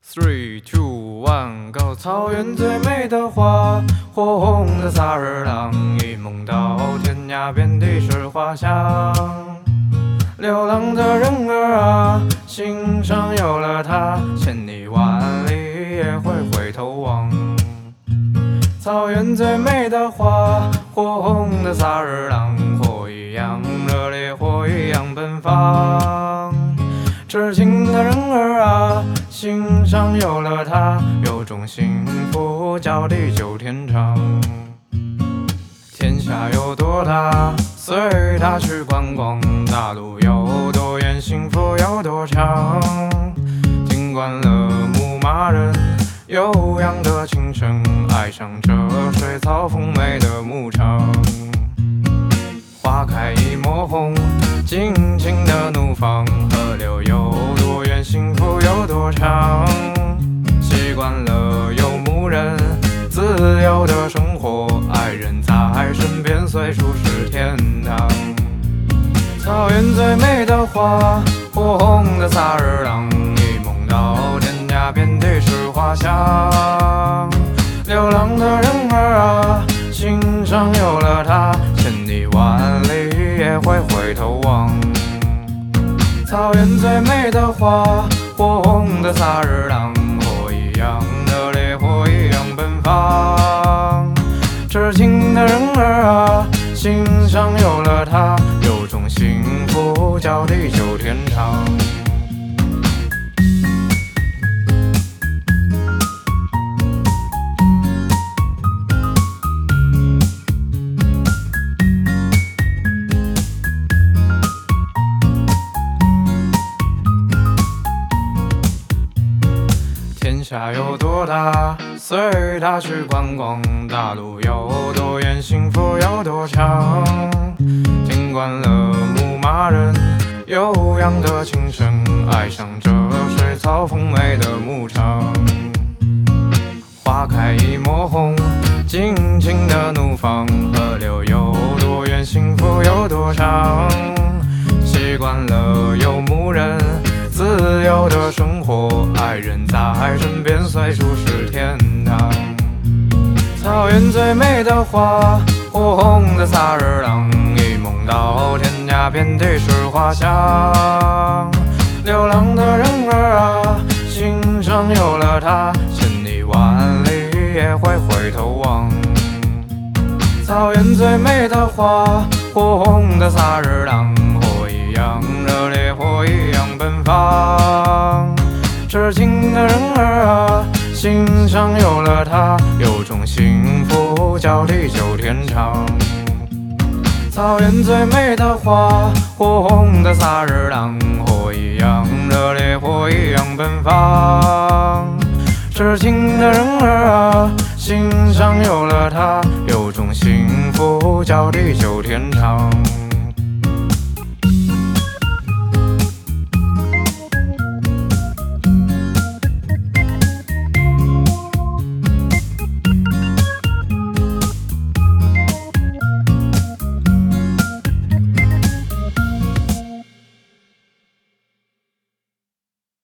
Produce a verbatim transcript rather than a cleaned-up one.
Three, two, one, go！ 草原最美的花，火红的萨日朗，一梦到天涯，遍地是花香。流浪的人儿啊，心上有了它，千里万里也会回头望。草原最美的花，火红的萨日朗，火一样热烈，火一样奔放。痴情的人儿啊，心上有了它，有种幸福叫地久天长。天下有多大，随它去观光；大路有多远，幸福有多长。听惯了牧马人悠扬的琴声，爱上这水草丰美的牧场。花开一抹红，尽情的怒放，河流有多远，幸福有多长。习惯了游牧人自由的生活，爱人在身边，随处是天堂。草原最美的花，火红的萨日朗，一梦到天涯，遍地是花香。流浪的人儿啊，心上有了它，千里万里也会回头望。草原最美的花，火红的萨日朗，火一样热烈，火一样奔放。痴情的人儿啊，心上有了它，有种幸福叫地久天长。天下有多大，随它去观光；大路有多远，幸福有多长。听惯了牧马人悠扬的琴声，爱上这水草丰美的牧场。花开一抹红，尽情的怒放，河流有多远，幸福有多长。习惯了游牧人自由的生活，爱人在身边，随处是天堂。草原最美的花，火红的萨日朗，一梦到天涯，遍地是花香。流浪的人儿啊，心上有了它，千里万里也会回头望。草原最美的花，火红的萨日朗，火一样热烈，火一样奔放。痴情的人儿啊，心上有了它，有种幸福叫地久天长。草原最美的花，火红的萨日朗，火一样热烈，火一样奔放。痴情的人儿啊，心上有了它，有种幸福叫地久天长。